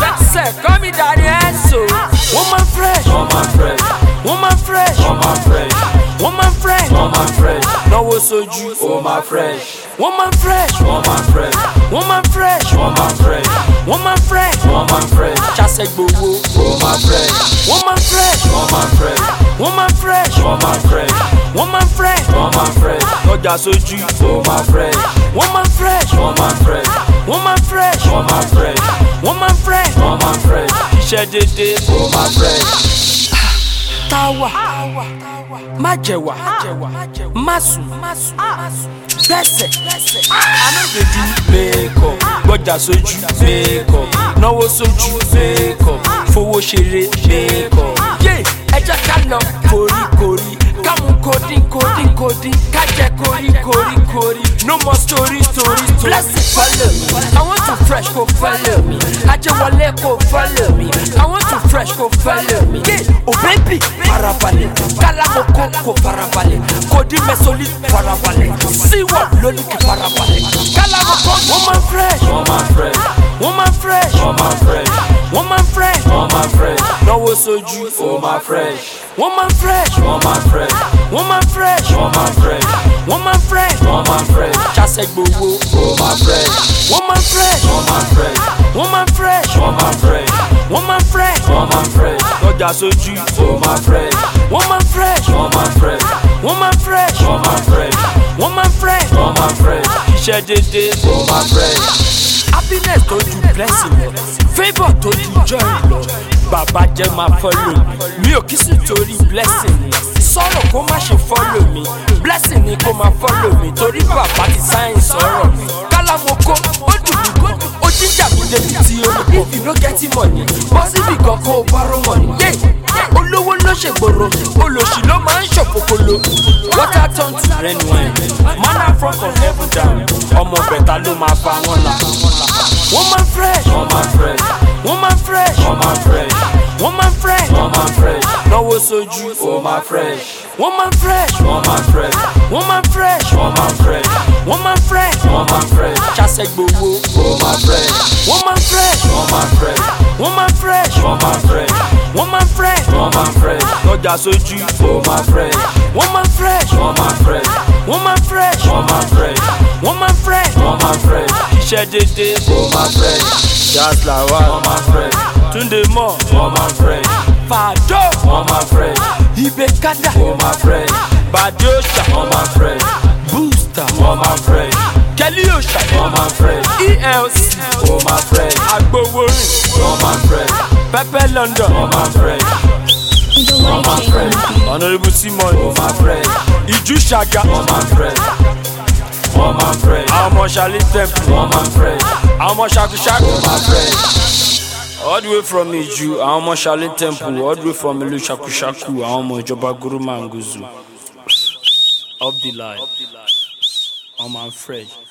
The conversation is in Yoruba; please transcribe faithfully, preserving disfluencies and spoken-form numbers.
Say, call me daddy Enso. Woman fresh, woman fresh, woman fresh, woman fresh, woman fresh, woman fresh. No soju, woman fresh, woman fresh, woman fresh, woman fresh, woman fresh, woman fresh, woman fresh. Chase gbogbo, woman fresh, woman fresh, woman fresh, woman fresh, woman fresh, woman fresh, woman fresh. Lọ́jà sojú, woman fresh, woman fresh, woman fresh, woman fresh, woman fresh, woman fresh, woman fresh. Iṣẹ́ dédé, woman fresh. Táwa, má jẹ̀wà, má sùn, gbẹ́sẹ̀, àmọ́gbèdú mẹ́kọ̀, gbọ́jà sójú mẹ́kọ̀, náwó sójú mẹ́kọ̀, fowó ṣeré mẹ́kọ̀. Yé ẹ jẹ́ ká lọ koríkorí, ká mú kodín kodín kodín, ká jẹ korí korí korí. No more story story story. Blessing follow me, I want to fresh go follow me. Ajẹ́wọlé kò follow me, I want to fresh go follow me. Yé o baby farabalẹ̀, kálámọ̀kó kò farabalẹ̀, kòdí mẹ́sọ̀lì farabalẹ̀, síwọ̀ lórí kì farabalẹ̀. Kálámọ̀kó woman fresh, woman fresh, woman fresh, woman fresh, woman fresh, woman fresh. Náwó sojú, woman fresh, woman fresh, woman fresh, woman fresh, woman fresh, woman fresh, woman fresh. Chase gbogbo, woman fresh, woman fresh, woman fresh, woman fresh, woman fresh, woman fresh, woman fresh. Lọ́jà sojú, woman fresh, woman fresh, woman fresh, woman fresh, woman fresh, woman fresh, woman fresh. Iṣẹ́ dédé, woman fresh. happiness tó ju blessing lọ, favour tó ju joy lọ. Bàbá jẹ́ máa follow mi, mi ò kí sì torí blessing ni. Sọ̀rọ̀ kó má ṣe follow mi, blessing ni kó máa follow mi. Torí bàbá ti sáyìn sọ̀rọ̀ mi. Kálámọ̀kó, ó dùn mí kó, ó jíjà mi débi tí ó ní kó. If you no get money, bọ́sibì kan kó o borrow money. Yé olówó ló ṣègbòrò, olòṣì ló máa ń ṣòfòkòlò. Water turn to rain wine, manna from heaven down. Ọmọ bẹ̀ta ló máa fa wọn là. Woman fresh, woman fresh, woman fresh, woman fresh, woman fresh, woman fresh. Náwó sojú, woman fresh, woman fresh, woman fresh, woman fresh, woman fresh, woman fresh, woman fresh. Chase gbogbo, woman fresh, woman fresh, woman fresh, woman fresh, woman fresh, woman fresh, woman fresh. Lọ́jà sojú, woman fresh, woman fresh, woman fresh, woman fresh, woman fresh, woman fresh, woman fresh. Iṣẹ́ dédé, woman fresh, Jazz Lawal, woman fresh, Túndé mọ̀, woman fresh, Fàdó, woman fresh, Ibè Kádà, woman fresh, Bàdóṣà, woman fresh, Booster, woman fresh, Kẹ́lí Òṣà, woman fresh, E L C, woman fresh, Agbowórin, woman fresh, Pẹ́pẹ́ London, woman fresh, woman fresh, Honourable Simon, woman fresh, Ìjú Ṣàgá, woman fresh, woman fresh, àwọn ọmọ Ṣàlí Temple, woman fresh, àwọn ọmọ Ṣakúṣakú, woman fresh. all the way from Ìjú, àwọn ọmọ Ṣàlí Temple, all the way from ìlú Ṣakúṣakú, àwọn ọmọ ìjọba Guru Manguzu. Up the line, I'm fresh.